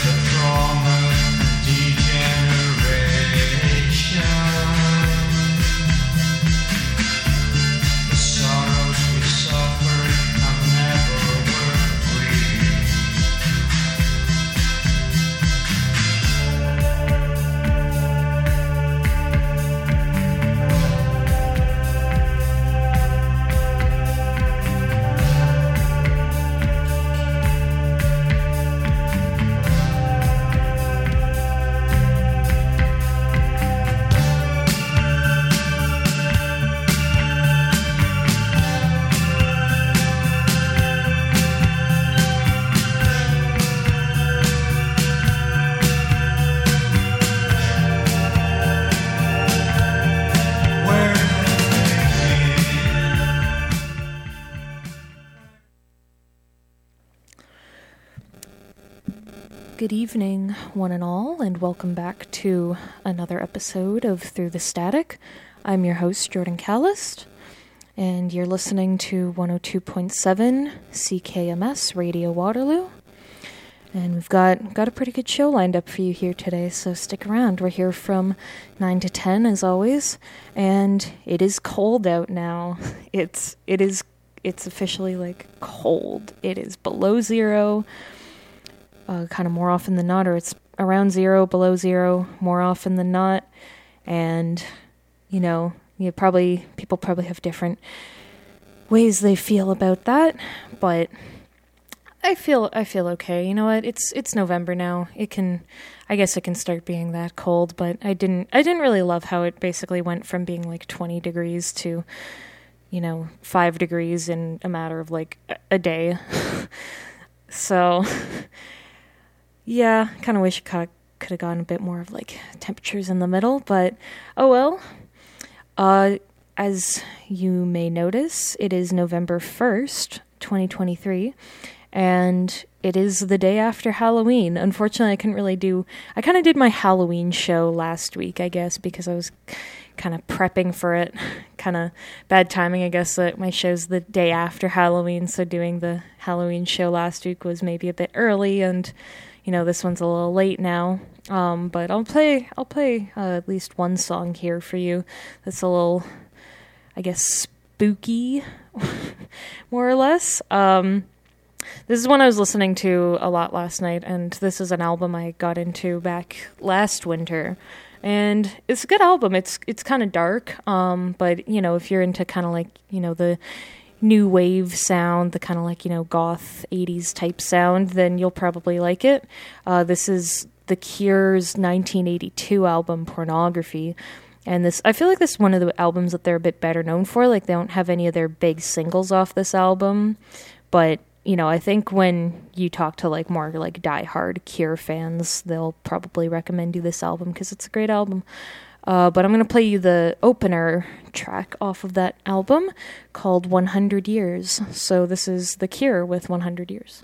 Good evening, one and all, and welcome back to another episode of Through the Static. I'm your host, Jordan Callist, and you're listening to 102.7 CKMS Radio Waterloo. And we've got a pretty good show lined up for you here today, so stick around. We're here from 9 to 10, as always, and it is cold out now. It's officially, cold. It is below zero. Kind of more often than not, or it's around zero, below zero, more often than not. And, people probably have different ways they feel about that, but I feel okay. You know what? It's November now. I guess it can start being that cold, but I didn't really love how it basically went from being 20 degrees to, 5 degrees in a matter of a day. So yeah, kind of wish it could have gotten a bit more of temperatures in the middle, but oh well. As you may notice, it is November 1st, 2023, and it is the day after Halloween. Unfortunately, I kind of did my Halloween show last week, I guess, because I was kind of prepping for it. Kind of bad timing, I guess, that my show's the day after Halloween, so doing the Halloween show last week was maybe a bit early, and this one's a little late now, but I'll play at least one song here for you that's a little, I guess, spooky, more or less. This is one I was listening to a lot last night, and this is an album I got into back last winter, and it's a good album. It's kind of dark, but, if you're into kind of the new wave sound, the kind of goth 80s type sound, then you'll probably like it. This is The Cure's 1982 album, Pornography, and I feel like this is one of the albums that they're a bit better known for. They don't have any of their big singles off this album, but I think when you talk to more die-hard Cure fans, they'll probably recommend you this album because it's a great album. But I'm going to play you the opener track off of that album called 100 Years. So this is The Cure with 100 Years.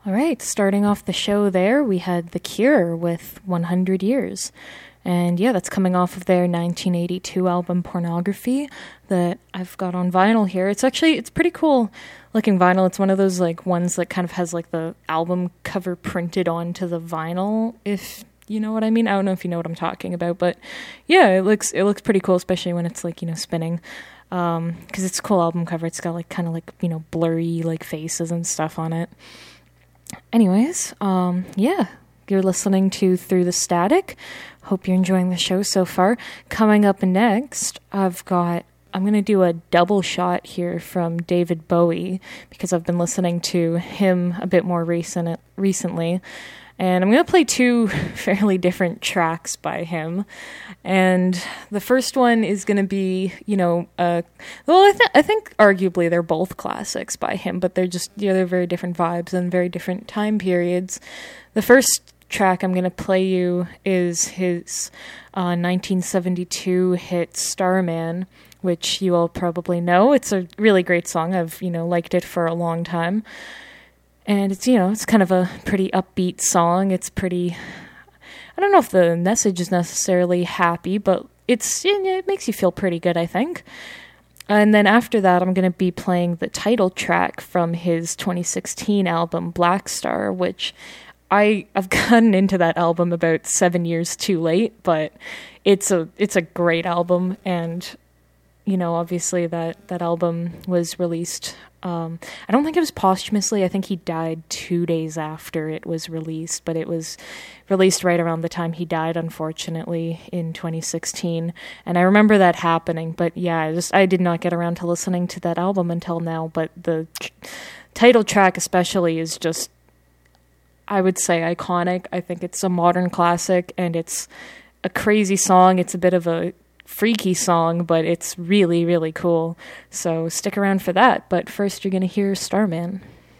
All right, starting off the show there, we had The Cure with 100 Years. And yeah, that's coming off of their 1982 album Pornography that I've got on vinyl here. It's pretty cool looking vinyl. It's one of those like ones that kind of has like the album cover printed onto the vinyl, if you know what I mean. I don't know if you know what I'm talking about, but yeah, it looks pretty cool, especially when it's like, spinning. Because it's a cool album cover. It's got like kind of like, blurry like faces and stuff on it. Anyways, yeah, you're listening to Through the Static. Hope you're enjoying the show so far. Coming up next, I'm going to do a double shot here from David Bowie because I've been listening to him a bit more recently. And I'm going to play two fairly different tracks by him. And the first one is going to be, I think arguably they're both classics by him, but they're very different vibes and very different time periods. The first track I'm going to play you is his 1972 hit Starman, which you all probably know. It's a really great song. I've, liked it for a long time. And it's, it's kind of a pretty upbeat song. It's pretty, I don't know if the message is necessarily happy, but it makes you feel pretty good, I think. And then after that, I'm going to be playing the title track from his 2016 album, Black Star, which I've gotten into that album about 7 years too late, but it's a great album. And, obviously that album was released. I don't think it was posthumously. I think he died 2 days after it was released, but it was released right around the time he died, unfortunately, in 2016. And I remember that happening, but yeah, I did not get around to listening to that album until now, but the title track especially is just, I would say, iconic. I think it's a modern classic, and it's a crazy song. It's a bit of a freaky song, but it's really, really cool. So stick around for that. But first, you're going to hear Starman.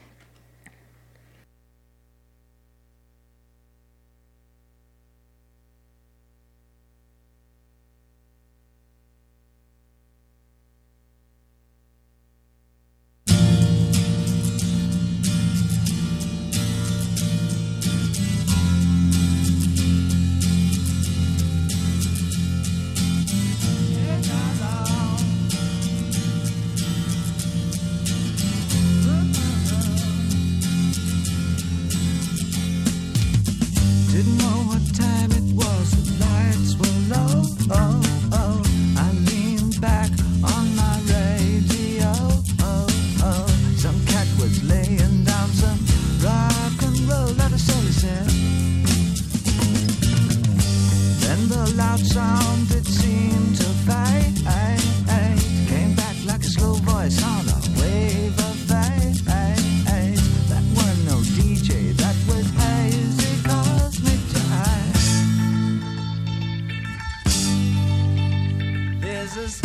There's a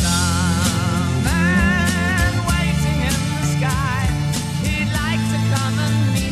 starman waiting in the sky. He'd like to come and meet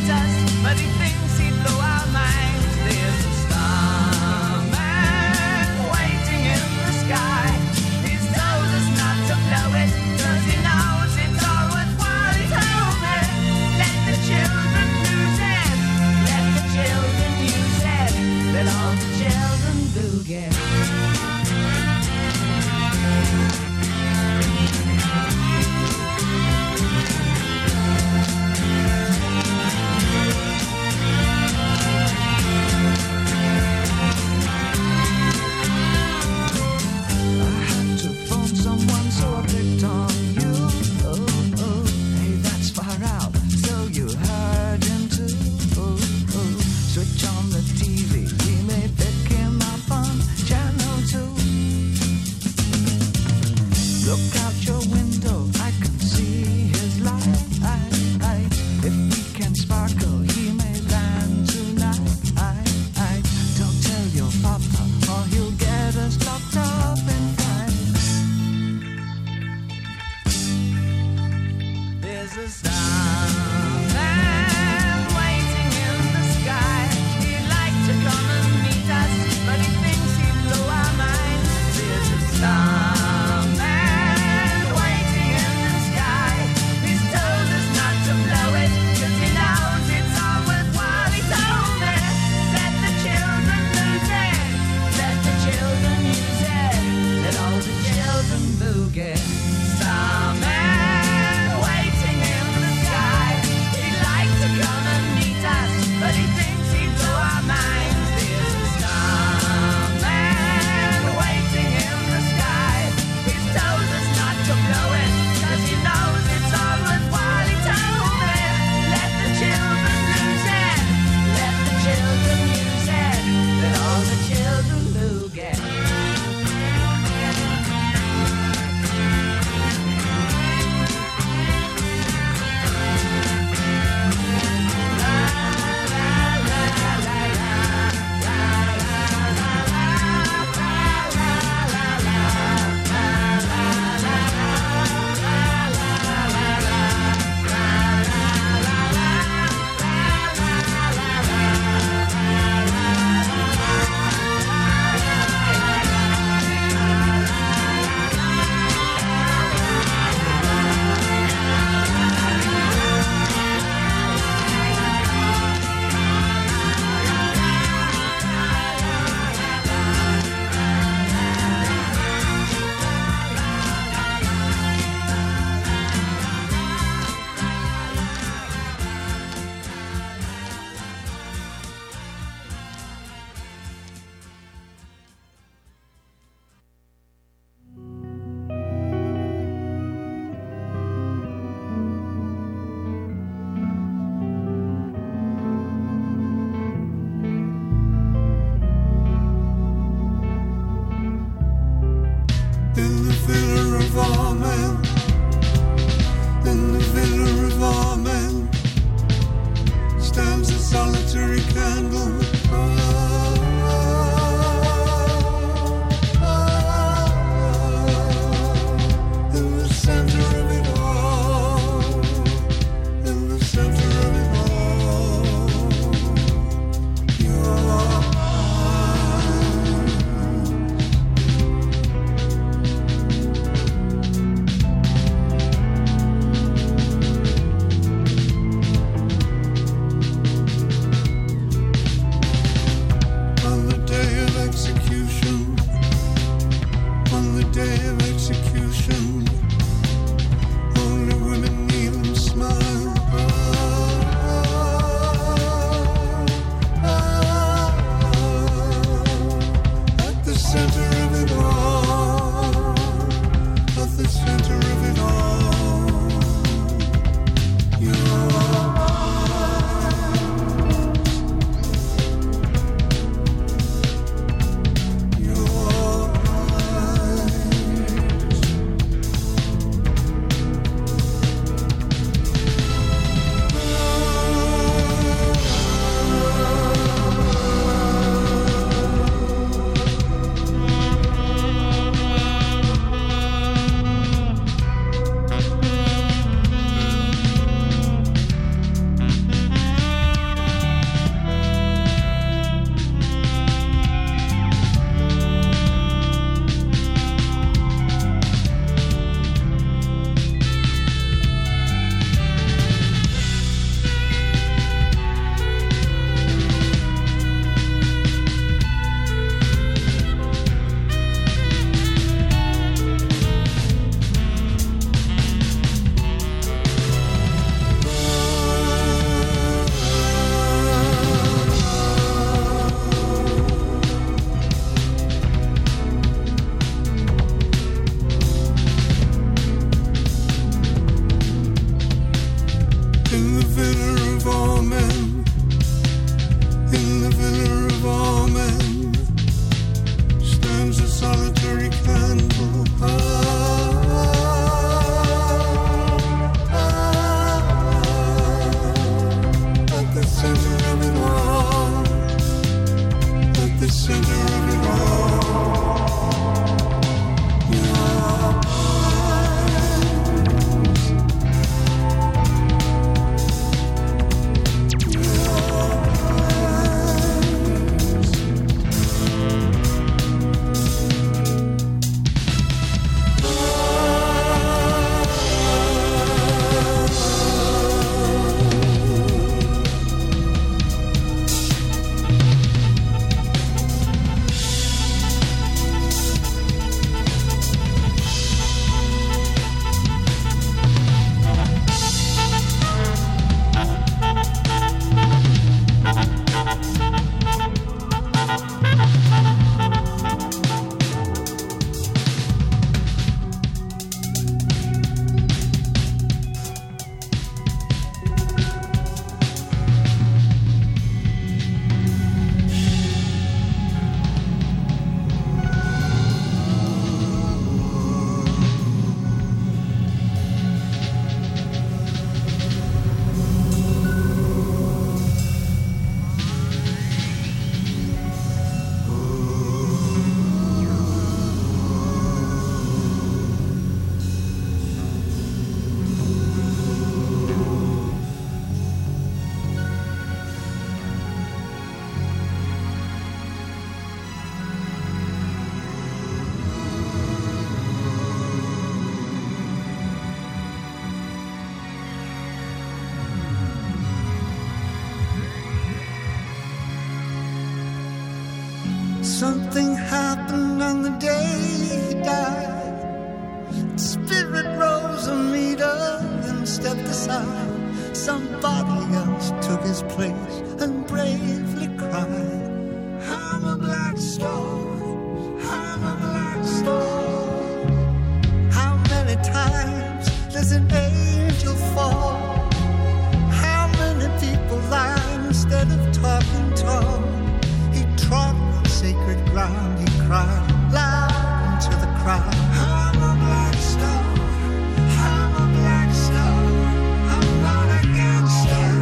Something happened on the day he died. Spirit rose a meter, then stepped aside. Somebody else took his place and bravely cried, I'm a black star, I'm a black star. How many times does an angel fall? How many people lie instead of talking tall? He trod on sacred ground, he cried loud into the crowd, I'm a black star, I'm a black star, I'm not a gangster.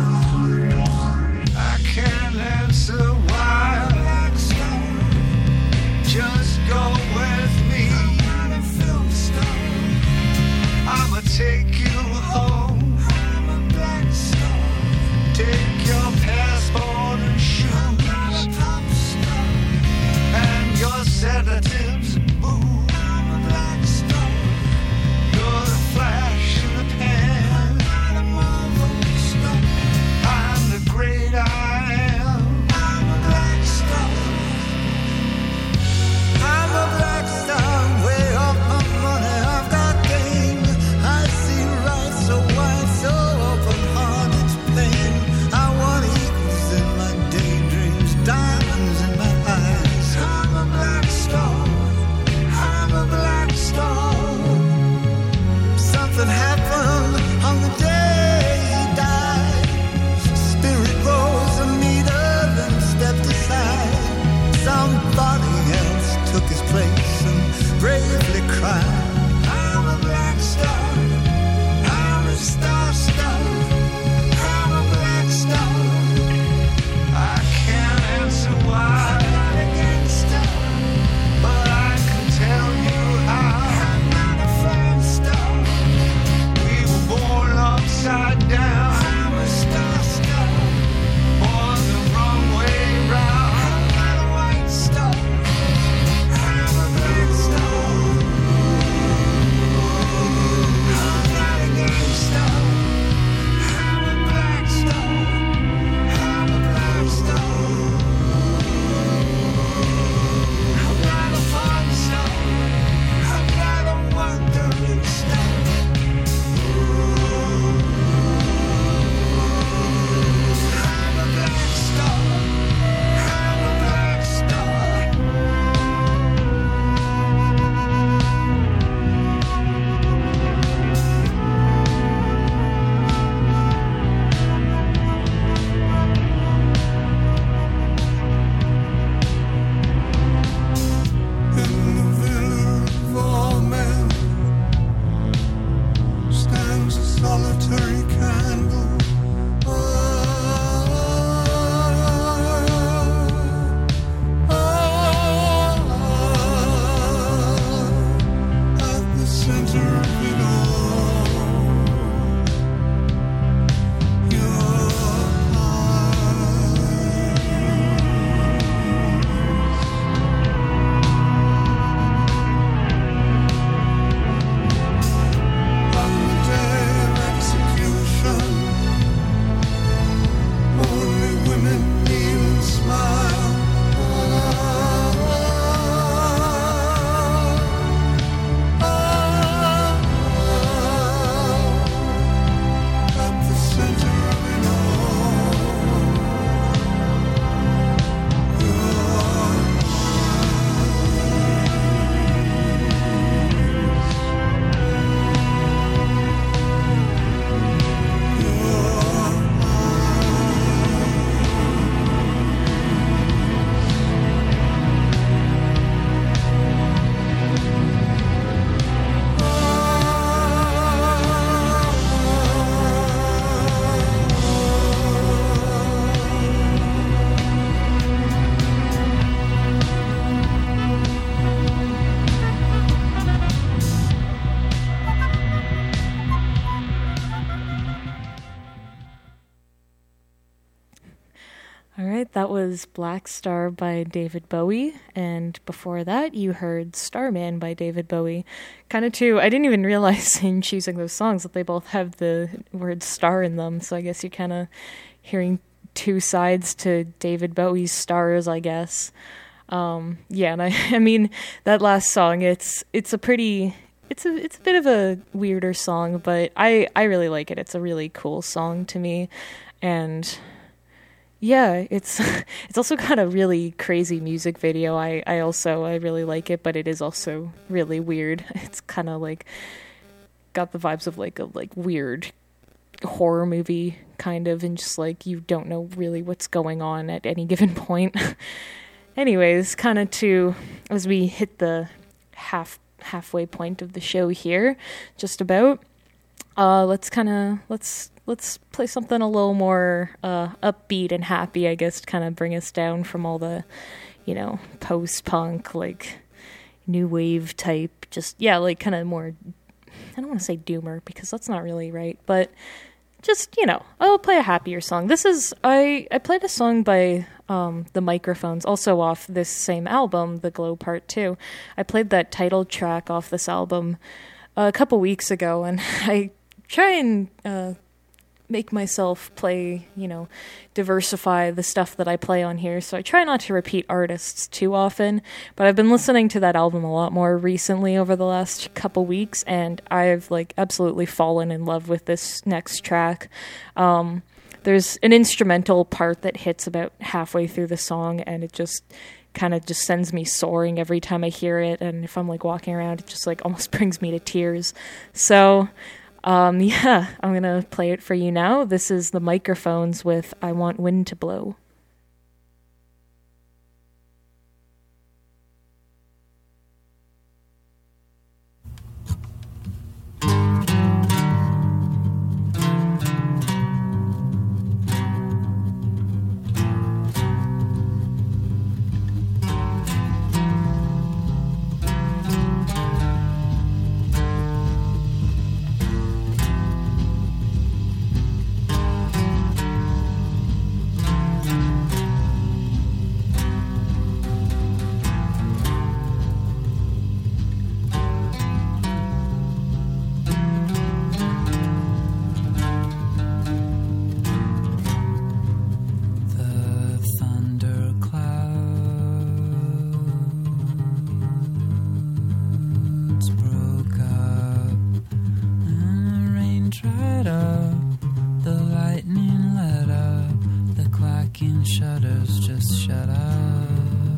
I can't answer why I'm a black star. Just go with me, I'm not a film star. I'ma take you home, I'm a black star. Take your passport and shoes, I'm a pop star. And your sedatives, ooh, I'm a black star. You're the flash in the pan, I'm not a Marvel star. I'm the great I am, I'm a black star. I'm a black star, way off my money, I've got game. I see right so wide, so open heart, it's pain. I want eagles in my daydreams, diamonds in my eyes. I'm a black star, I'm a black star. Something happened on the day he died. Spirit rose a meter, then stepped aside. Somebody else took his place and bravely cried, I'm a black star, I'm a star star, I'm a black star. I can't answer why I'm not a gangster, but I can tell you how I'm not a fan star. We were born upside down, I'm a star star, born the wrong way round. I'm not a white star, I'm a black star. I'm not a gangster, I'm a black star, I'm a black star. I'm not a porn star, I'm not a wandering star. I'm a black star, I'm a black star. In the village of all men stands a solitary candle. At the center of it all, your eyes. On the day of execution, only women kneel and smile. At the center of it all, All right, that was Black Star by David Bowie, and before that you heard Starman by David Bowie. Kind of too, I didn't even realize in choosing those songs that they both have the word star in them, so I guess you're kind of hearing two sides to David Bowie's stars, I guess. Yeah, and I mean, that last song, it's a pretty, it's a bit of a weirder song, but I really like it. It's a really cool song to me, and yeah, it's also got a really crazy music video. I really like it, but it is also really weird. It's kind of like got the vibes of like a weird horror movie kind of, and just like you don't know really what's going on at any given point. Anyways, kind of as we hit the halfway point of the show here, just about, let's play something a little more upbeat and happy, I guess, to kind of bring us down from all the, post-punk, like new wave type, just, yeah, like kind of more, I don't want to say doomer because that's not really right, but just, I'll play a happier song. I played a song by The Microphones, also off this same album, The Glow Part 2. I played that title track off this album a couple weeks ago, and I try and make myself play, diversify the stuff that I play on here, so I try not to repeat artists too often, but I've been listening to that album a lot more recently over the last couple weeks, and I've, absolutely fallen in love with this next track. There's an instrumental part that hits about halfway through the song, and it just kind of just sends me soaring every time I hear it, and if I'm, walking around, it just, almost brings me to tears. So yeah, I'm gonna play it for you now. This is The Microphones with I Want Wind to Blow. Shutters just shut up.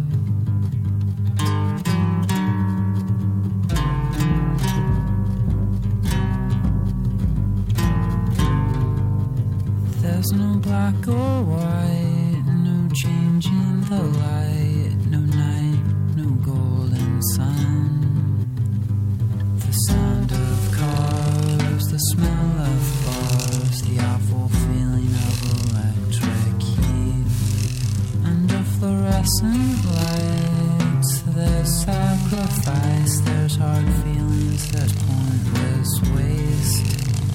There's no black or white, no change in the light, no night, no golden sun. The sound of cars, the smell of bars, the awful feeling of electric heat. Under fluorescent lights, there's sacrifice, there's hard feelings, there's pointless waste.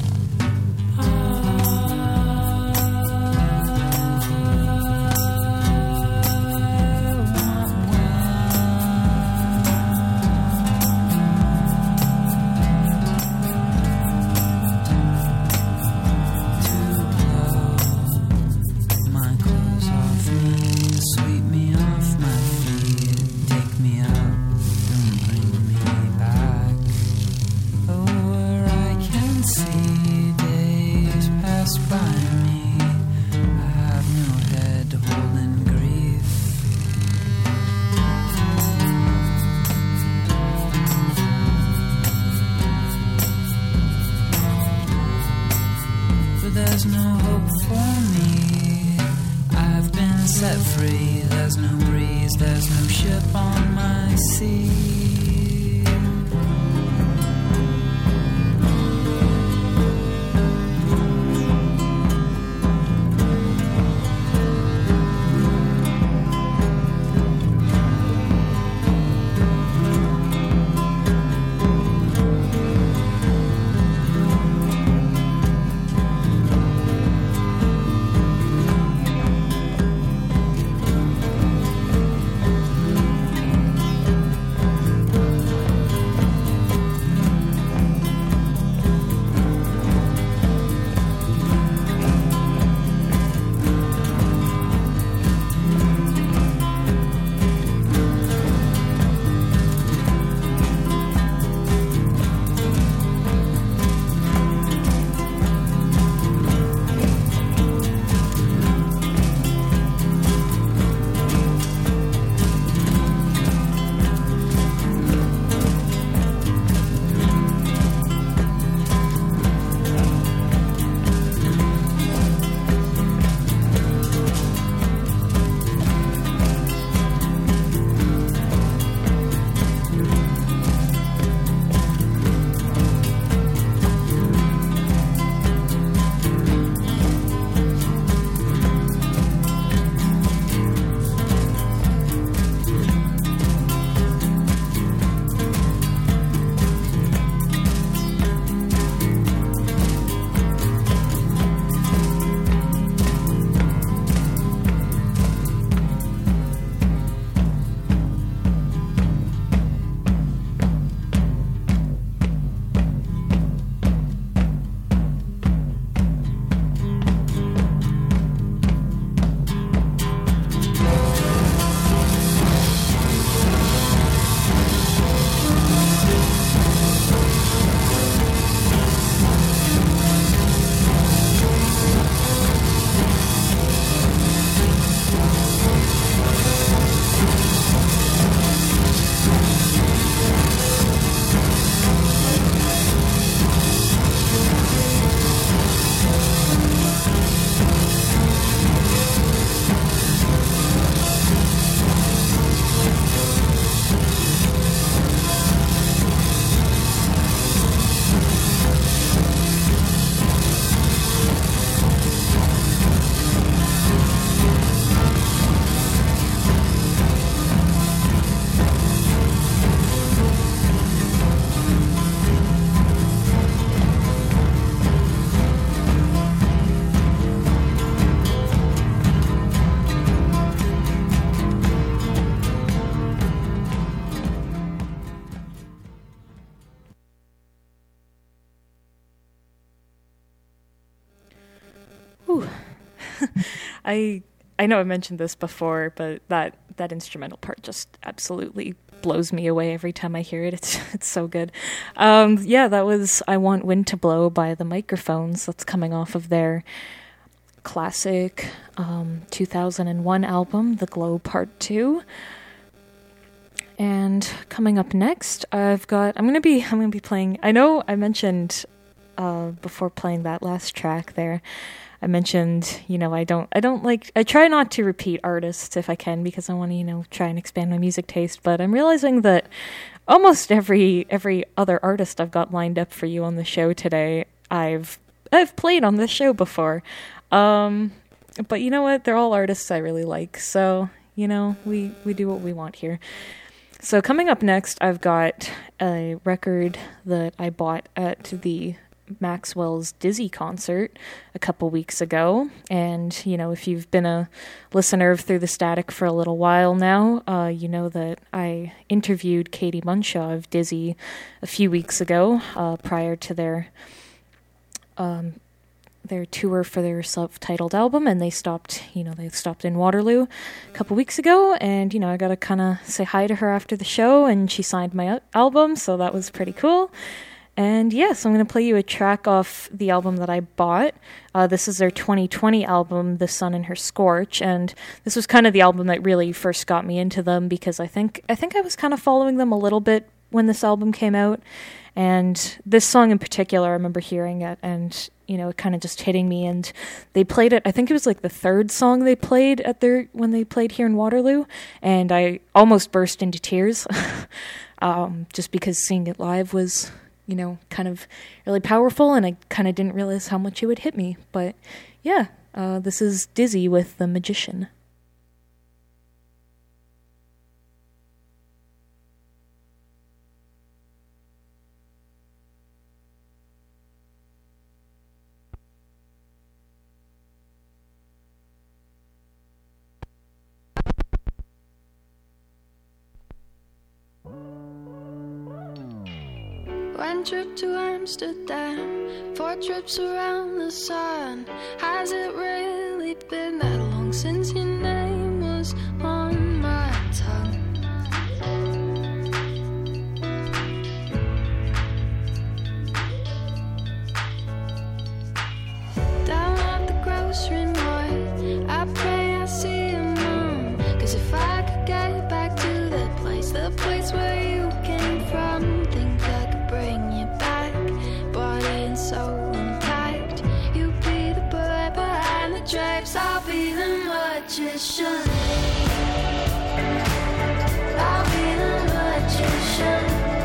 There's no hope for me. I've been set free. There's no breeze. There's no ship on my sea. I know I mentioned this before, but that instrumental part just absolutely blows me away every time I hear it. It's so good. Yeah, that was I Want Wind to Blow by The Microphones. That's coming off of their classic 2001 album, The Glow Part 2. And coming up next, I'm gonna be playing. I know I mentioned before playing that last track there. I mentioned, I try not to repeat artists if I can because I want to, try and expand my music taste. But I'm realizing that almost every other artist I've got lined up for you on the show today, I've played on this show before. But you know what? They're all artists I really like. So, we do what we want here. So coming up next, I've got a record that I bought at the Maxwell's Dizzy concert a couple weeks ago. And, if you've been a listener of Through the Static for a little while now, you know that I interviewed Katie Munshaw of Dizzy a few weeks ago, prior to their tour for their self-titled album, and they stopped in Waterloo a couple weeks ago, and, I got to kind of say hi to her after the show, and she signed my album, so that was pretty cool. And yes, I'm going to play you a track off the album that I bought. This is their 2020 album, The Sun and Her Scorch, and this was kind of the album that really first got me into them, because I think I was kind of following them a little bit when this album came out, and this song in particular, I remember hearing it, and it kind of just hitting me, and they played it, I think it was like the third song they played when they played here in Waterloo, and I almost burst into tears, just because seeing it live was, kind of really powerful, and I kind of didn't realize how much it would hit me, but yeah, this is Dizzy with The Magician. One trip to Amsterdam, 4 trips around the sun. Has it really been that long since your name was on my tongue? Down at the grocery mart, I pray I see your mom. 'Cause if I could get back to the place where you came from, think I could bring you back, body and soul intact. You be the bird behind the drapes, I'll be the magician. I'll be the magician.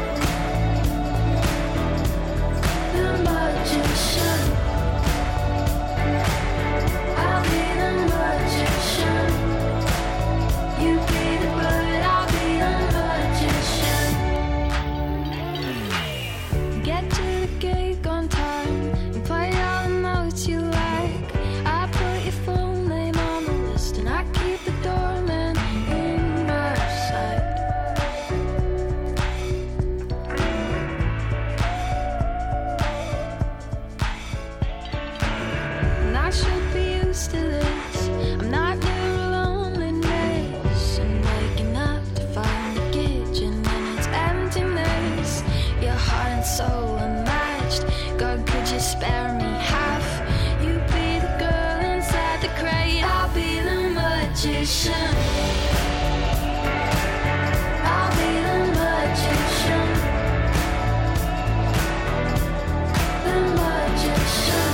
The magician. I'll be the magician. You be the bird, I'll be the magician. Get to the gig on time and play all the notes you like. I put your full name on the list and I keep the doorman in my sight. And I should be used to this. I'm not near a loneliness, and waking up to find the kitchen and its emptiness. Your heart and soul unmatched. God, could you spare me half? You be the girl inside the crate, I'll be the magician. I'll be the magician. The magician.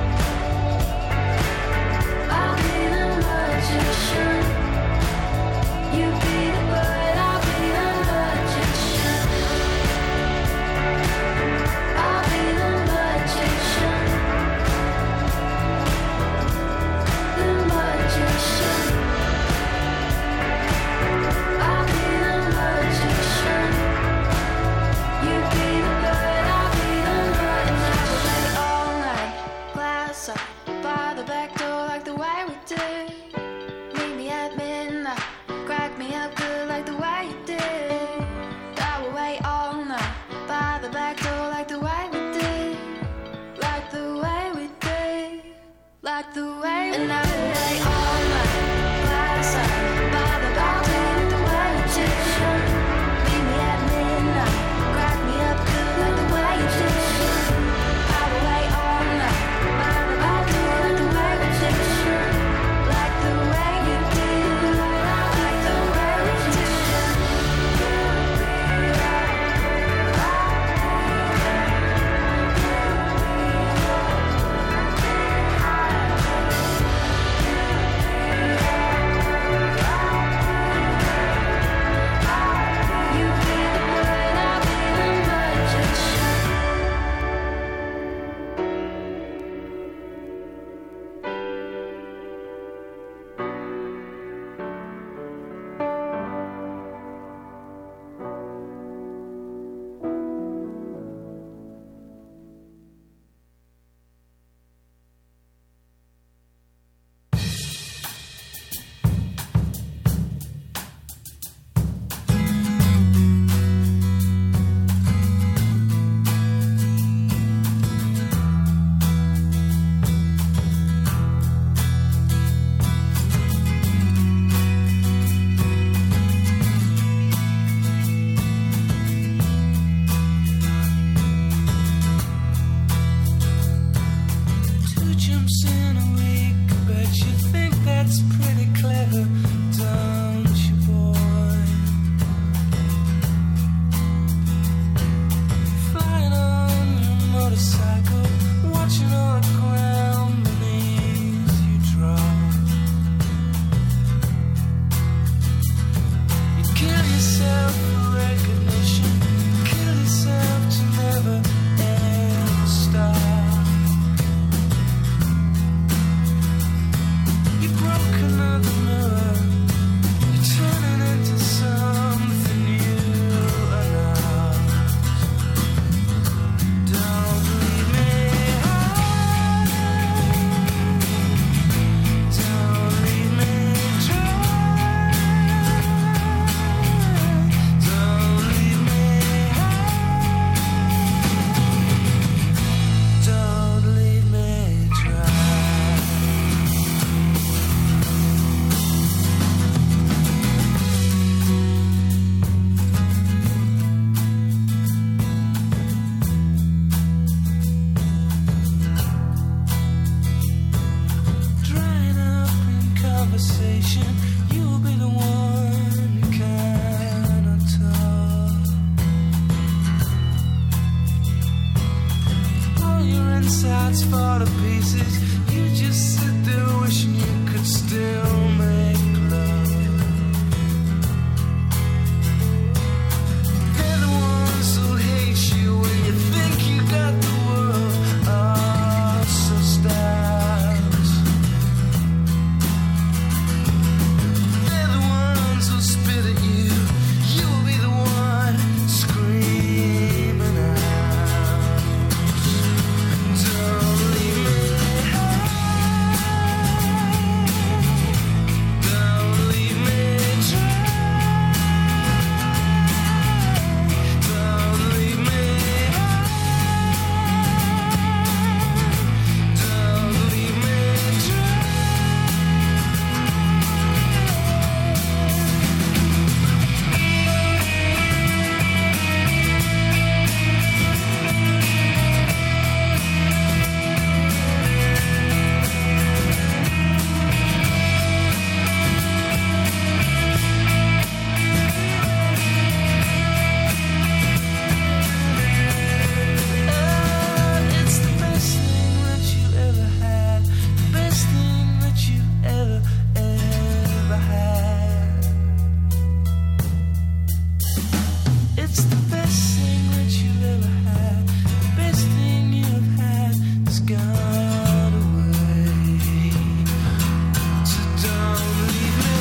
I'll be the magician. You be the bird, I'll be the magician. I'll be the magician. The magician. conversation. You'll be the one who cannot talk. All your insides fall to pieces. You just sit there wishing you could still make love. They're the ones who hate you when you think you got the world all so stacked. They're the ones who spit at you. You'll be the one screaming out. Don't leave me high. Don't leave me dry. Don't leave me high. Don't leave me dry. It's the best thing that you ever had. The best thing that you ever had. It's the best thing that you ever had. The best thing you've had has gone away. So don't leave me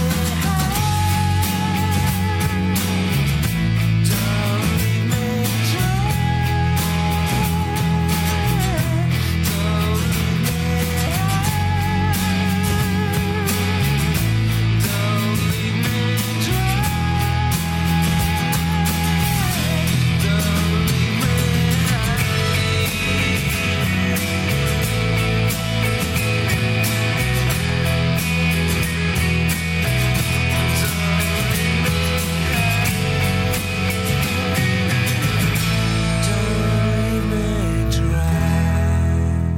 high. Don't leave me dry. Don't leave me high. Don't leave me dry. Don't leave me dry.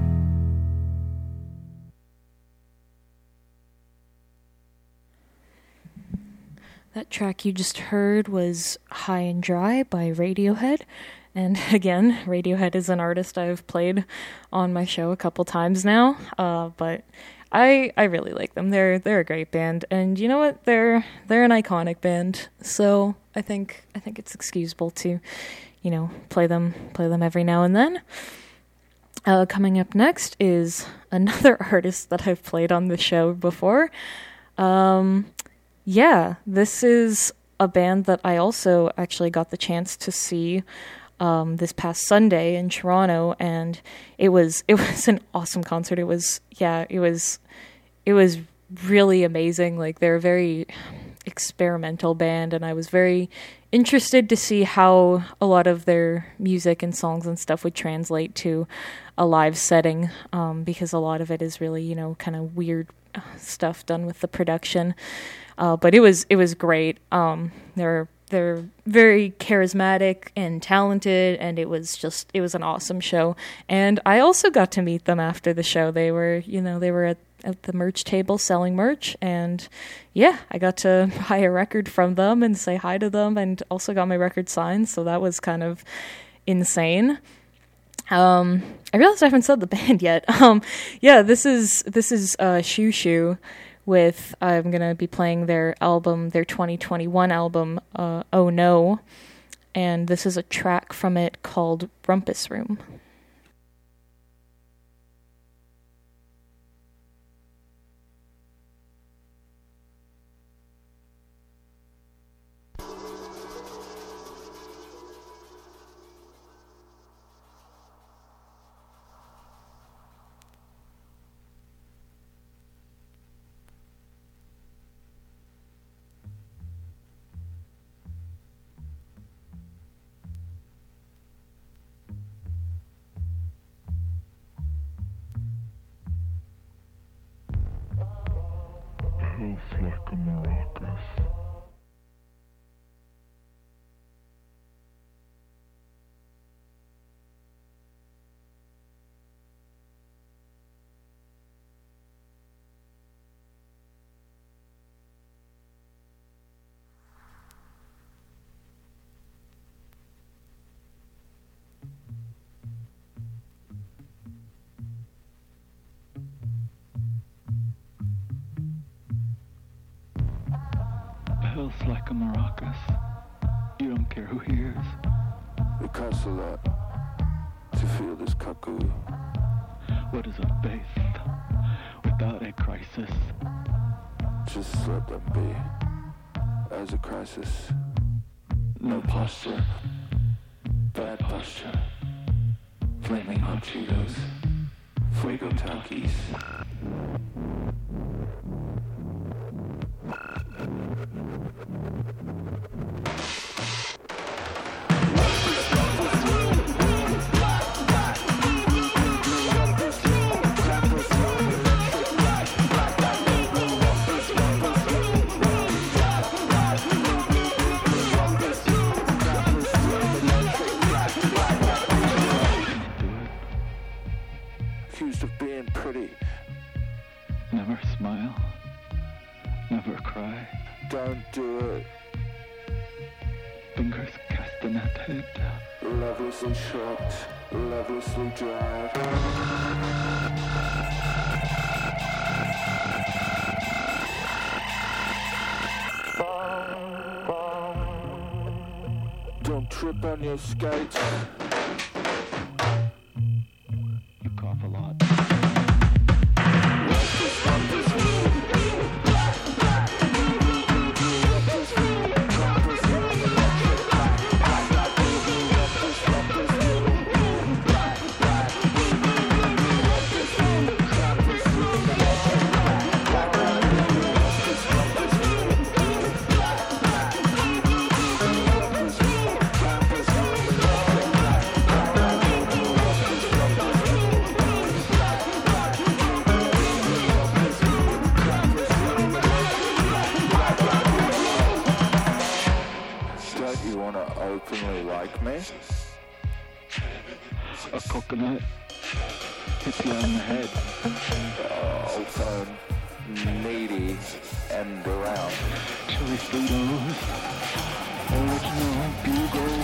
That track you just heard was High and Dry by Radiohead. And again, Radiohead is an artist I've played on my show a couple times now. But I really like them. They're a great band. And you know what? They're an iconic band. So I think it's excusable to, play them every now and then. Coming up next is another artist that I've played on the show before. Yeah, this is a band that I also actually got the chance to see this past Sunday in Toronto, and it was an awesome concert. It was really amazing. Like, they're a very experimental band, and I was very interested to see how a lot of their music and songs and stuff would translate to a live setting, because a lot of it is really, kind of weird stuff done with the production. But it was great. They're very charismatic and talented, and it was an awesome show. And I also got to meet them after the show. They were at the merch table selling merch, and yeah, I got to buy a record from them and say hi to them, and also got my record signed. So that was kind of insane. I realized I haven't said the band yet. Yeah, this is Shoo Shoo. I'm going to be playing their 2021 album, Oh No, and this is a track from it called Rumpus Room. Health like a maracas. hell's like a maracas? You don't care who hears. It costs a lot to feel this cuckoo. What is a faith without a crisis? Just let them be. As a crisis. No posture. Bad posture. Flaming hot Cheetos. Fuego Takis. Accused of being pretty. Never smile. Never cry. Don't do it. Fingers castaneted. Lovelessly shocked. Lovelessly dry. Don't trip on your skates. You cough a lot. Don't you want to openly like me? A coconut hits you on the head. Also needy and around. Chili Fritos. Original bugles.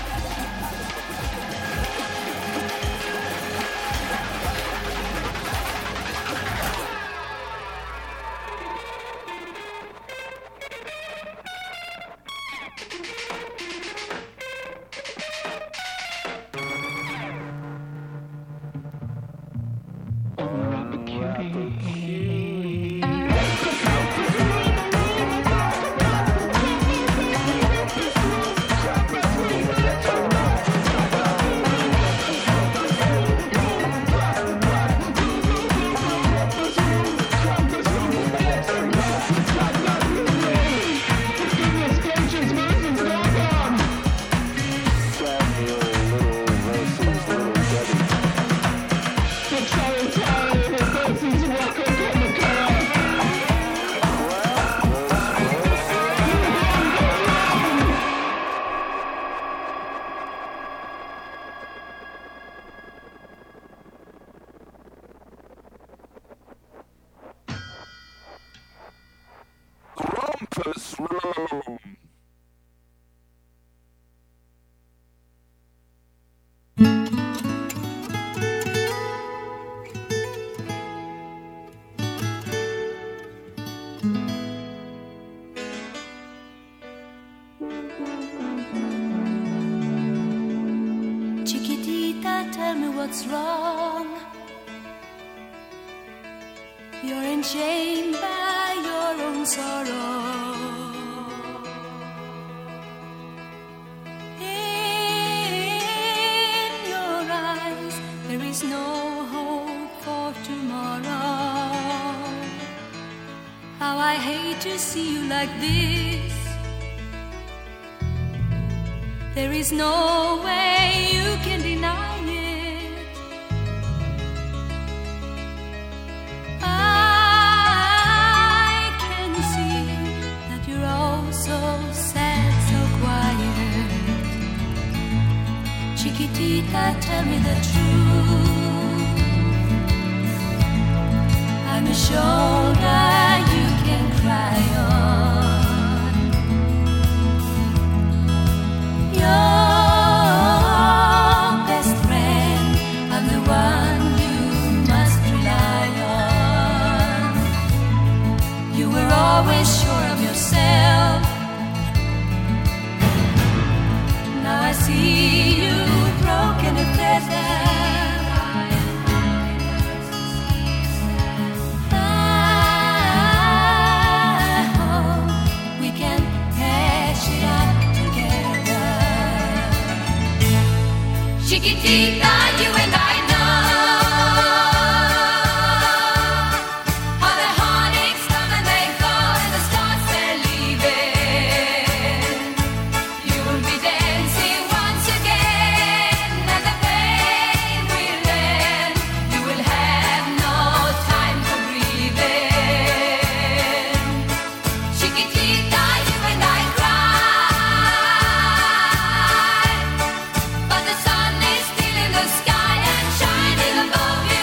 Rumpus Room. Chiquitita, tell me what's wrong. You're enchained by your own sorrow. In your eyes, there is no hope for tomorrow. How I hate to see you like this. There is no way you can deny it. I can see that you're all so sad, so quiet. Chiquitita, tell me the truth. I'm a shoulder you can cry on. Your best friend, I'm the one you must rely on. You were always sure of yourself. Chiquitita, you and I know how the heartaches come and they go and the stars they're leaving. You will be dancing once again and the pain will end. You will have no time for breathing. Chiquitita, you and I cry, but the sun is still in the sky and shining above you.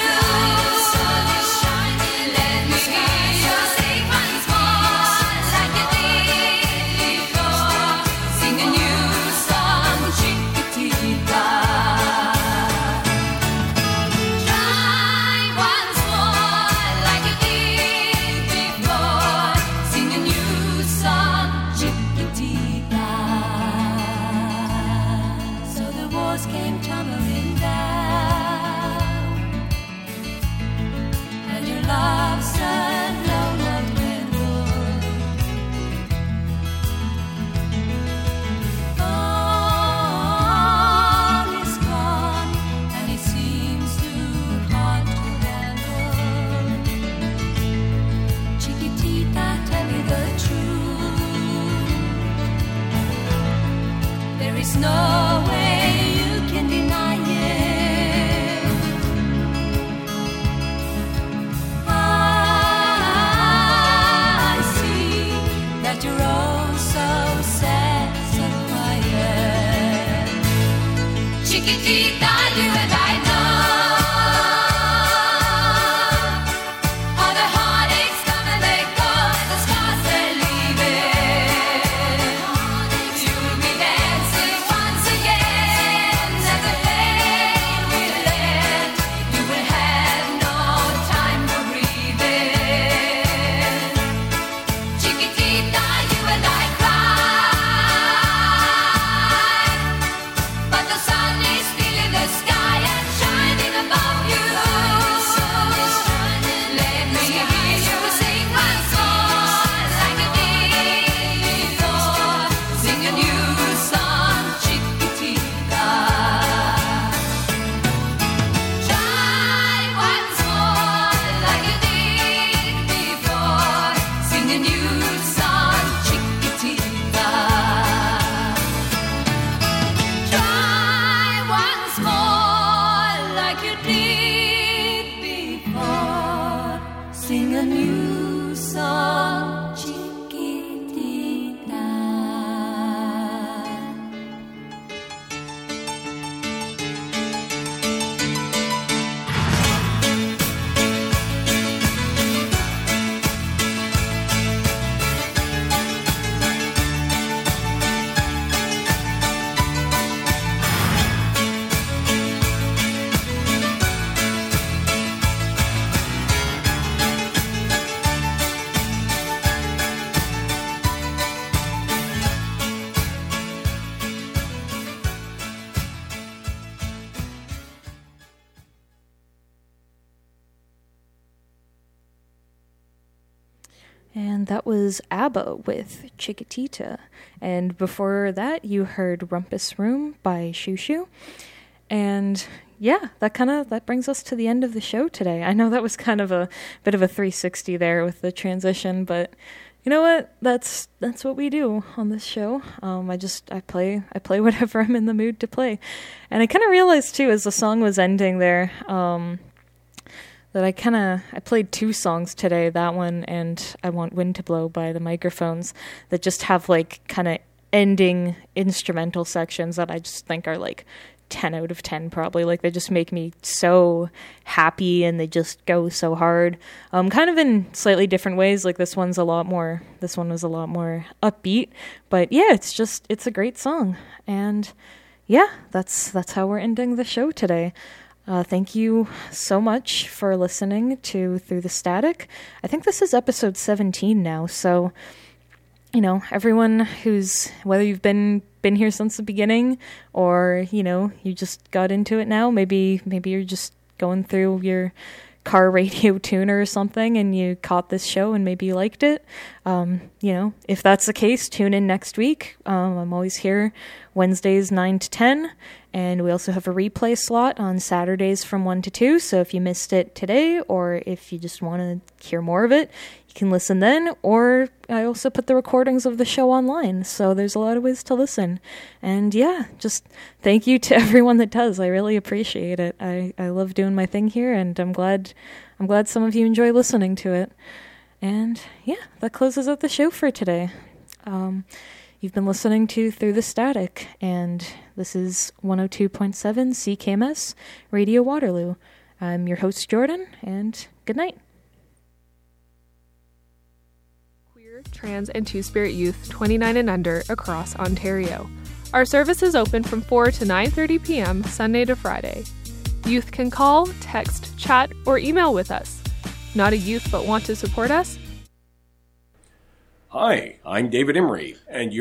Let me hear you sing once more like you did before. Sing a new song, Chiquitita. Try once more like you did before. Sing a new song, Chiquitita. So the walls came tumbling down, and your love said no one dwindled. All is gone, and it seems too hard to handle. Chiquitita, tell me the truth. There is no way you can deny it. I see that you're all so sad, so quiet. Chiquitita, you and I know how the heartaches come and they go and the scars they're leaving. You'll be dancing once again and the pain will end. You will have no time for breathing. Chiquitita, you and I cry, but the sun is still in the sky and shining above you. Let me hear you sing once more like you did before. Sing a new song, Chiquitita. Try once more like you did before. Sing a new song, Chiquitita. Try once more like you did before. Sing a new song, Chiquitita. And that was ABBA with Chiquitita. And before that, you heard Rumpus Room by Shoo Shoo. And yeah, that brings us to the end of the show today. I know that was kind of a bit of a 360 there with the transition, but you know what? That's what we do on this show. I play whatever I'm in the mood to play. And I kind of realized too, as the song was ending there, that I played two songs today, that one and I Want Wind to Blow by the Microphones, that just have like kind of ending instrumental sections that I just think are like 10 out of 10 probably. Like they just make me so happy and they just go so hard. Kind of in slightly different ways. Like this one was a lot more upbeat, but yeah, it's a great song. And yeah, that's how we're ending the show today. Thank you so much for listening to Through the Static. I think this is episode 17 now, so, you know, everyone whether you've been here since the beginning, or, you know, you just got into it now, maybe you're just going through your car radio tuner or something and you caught this show and maybe you liked it, if that's the case, tune in next week. I'm always here Wednesdays 9 to 10, and we also have a replay slot on Saturdays from 1 to 2, so if you missed it today or if you just want to hear more of it, you can listen then, or I also put the recordings of the show online, so there's a lot of ways to listen. And yeah, just thank you to everyone that does. I really appreciate it. I love doing my thing here, and I'm glad some of you enjoy listening to it. And yeah, that closes out the show for today. You've been listening to Through the Static, and this is 102.7 CKMS Radio Waterloo. I'm your host, Jordan, and good night. Queer, trans, and two-spirit youth 29 and under across Ontario. Our service is open from 4 to 9:30 p.m. Sunday to Friday. Youth can call, text, chat, or email with us. Not a youth but want to support us? Hi, I'm David Emery, and